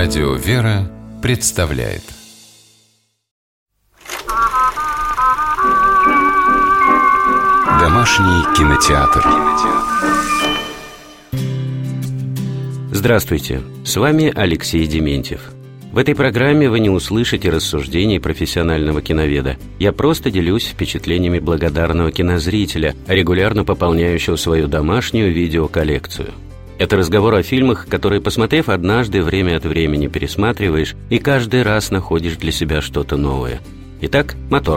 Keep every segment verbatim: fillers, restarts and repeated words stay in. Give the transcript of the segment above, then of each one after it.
Радио «Вера» представляет Домашний кинотеатр. Здравствуйте, с вами Алексей Дементьев. В этой программе вы не услышите рассуждений профессионального киноведа. Я просто делюсь впечатлениями благодарного кинозрителя, регулярно пополняющего свою домашнюю видеоколлекцию. Это разговор о фильмах, которые, посмотрев однажды, время от времени пересматриваешь и каждый раз находишь для себя что-то новое. Итак, мотор.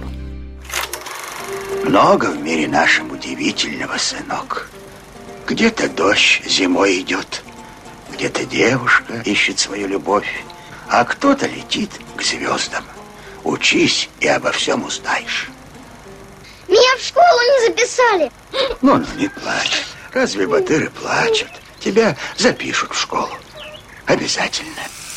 Много в мире нашем удивительного, сынок. Где-то дождь зимой идет, где-то девушка ищет свою любовь, а кто-то летит к звездам. Учись и обо всем узнаешь. Меня в школу не записали. Ну, ну, не плачь. Разве батыры плачут? Тебя запишут в школу. Обязательно.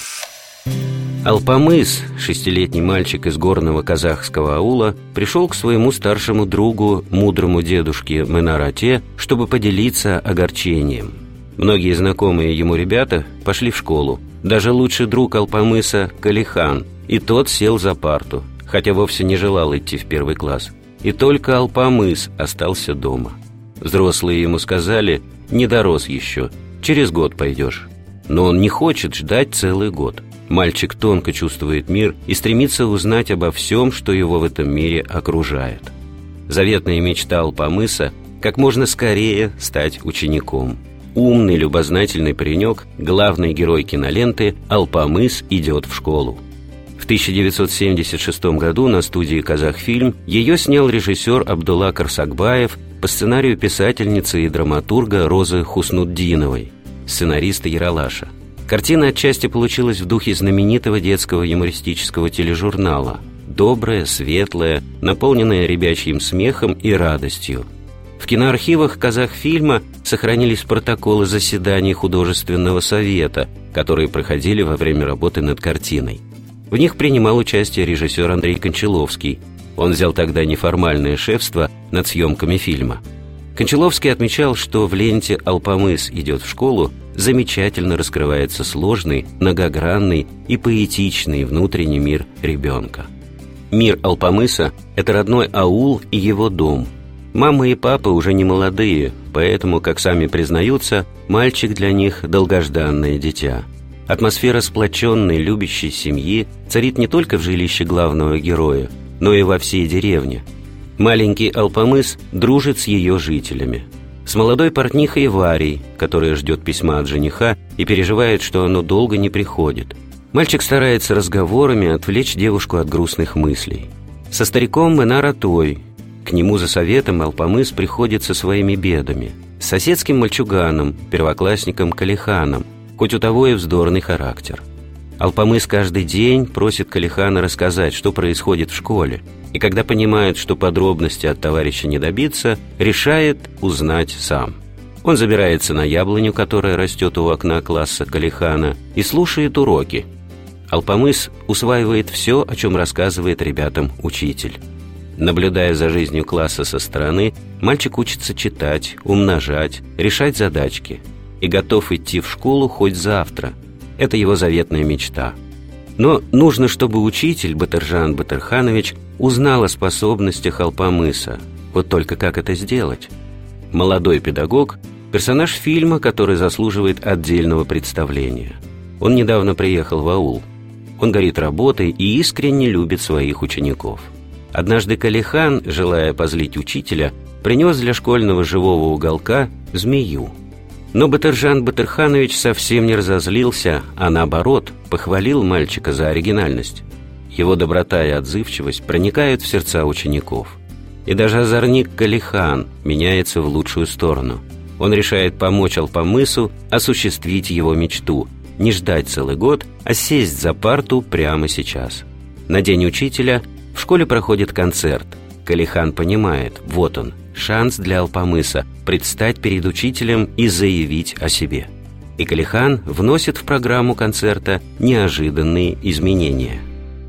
Алпамыс, шестилетний мальчик из горного казахского аула, пришел к своему старшему другу, мудрому дедушке Менар-Ате, чтобы поделиться огорчением. Многие знакомые ему ребята пошли в школу. Даже лучший друг Алпамыса Калихан, и тот сел за парту, хотя вовсе не желал идти в первый класс. И только Алпамыс остался дома. Взрослые ему сказали: «Не дорос еще, через год пойдешь». Но он не хочет ждать целый год. Мальчик тонко чувствует мир и стремится узнать обо всем, что его в этом мире окружает. Заветная мечта Алпамыса – как можно скорее стать учеником. Умный, любознательный паренек, главный герой киноленты, Алпамыс идет в школу. В тысяча девятьсот семьдесят шестом году на студии «Казахфильм» ее снял режиссер Абдулла Карсакбаев по сценарию писательницы и драматурга Розы Хуснутдиновой, сценариста «Ералаша». Картина отчасти получилась в духе знаменитого детского юмористического тележурнала. Добрая, светлая, наполненная ребячьим смехом и радостью. В киноархивах «Казахфильма» сохранились протоколы заседаний художественного совета, которые проходили во время работы над картиной. В них принимал участие режиссер Андрей Кончаловский. Он взял тогда неформальное шефство над съемками фильма. Кончаловский отмечал, что в ленте «Алпамыс идет в школу» замечательно раскрывается сложный, многогранный и поэтичный внутренний мир ребенка. Мир Алпамыса – это родной аул и его дом. Мама и папа уже не молодые, поэтому, как сами признаются, мальчик для них – долгожданное дитя. Атмосфера сплоченной, любящей семьи царит не только в жилище главного героя, но и во всей деревне. Маленький Алпамыс дружит с ее жителями. С молодой портнихой Варей, которая ждет письма от жениха и переживает, что оно долго не приходит. Мальчик старается разговорами отвлечь девушку от грустных мыслей. Со стариком Менар-Атой. К нему за советом Алпамыс приходит со своими бедами. С соседским мальчуганом, первоклассником Калиханом, хоть у того и вздорный характер. Алпамыс каждый день просит Калихана рассказать, что происходит в школе, и когда понимает, что подробности от товарища не добиться, решает узнать сам. Он забирается на яблоню, которая растет у окна класса Калихана, и слушает уроки. Алпамыс усваивает все, о чем рассказывает ребятам учитель. Наблюдая за жизнью класса со стороны, мальчик учится читать, умножать, решать задачки и готов идти в школу хоть завтра. Это его заветная мечта. Но нужно, чтобы учитель Батыржан Батырханович узнал о способностях Алпамыса. Вот только как это сделать? Молодой педагог – персонаж фильма, который заслуживает отдельного представления. Он недавно приехал в аул. Он горит работой и искренне любит своих учеников. Однажды Калихан, желая позлить учителя, принес для школьного живого уголка змею. Но Батыржан Батырханович совсем не разозлился, а наоборот, похвалил мальчика за оригинальность. Его доброта и отзывчивость проникают в сердца учеников. И даже озорник Калихан меняется в лучшую сторону. Он решает помочь Алпамысу осуществить его мечту, не ждать целый год, а сесть за парту прямо сейчас. На день учителя в школе проходит концерт. Калихан понимает, вот он, шанс для Алпамыса предстать перед учителем и заявить о себе. И Калихан вносит в программу концерта неожиданные изменения.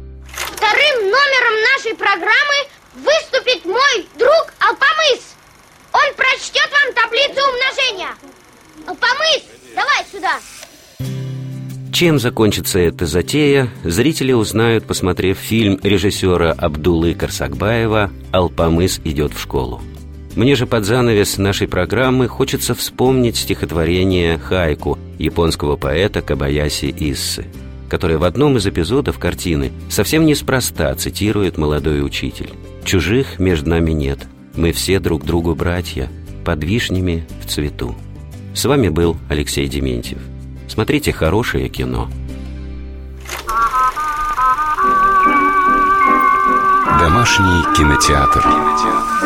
Вторым номером нашей программы выступит мой друг Алпамыс. Он прочтет вам таблицу умножения. Алпамыс, давай сюда. Чем закончится эта затея, зрители узнают, посмотрев фильм режиссера Абдуллы Карсакбаева «Алпамыс идет в школу». Мне же под занавес нашей программы хочется вспомнить стихотворение «Хайку» японского поэта Кобаяси Иссы, который в одном из эпизодов картины совсем неспроста цитирует молодой учитель: «Чужих между нами нет, мы все друг другу братья, под вишнями в цвету». С вами был Алексей Дементьев. Смотрите хорошее кино. Домашний кинотеатр.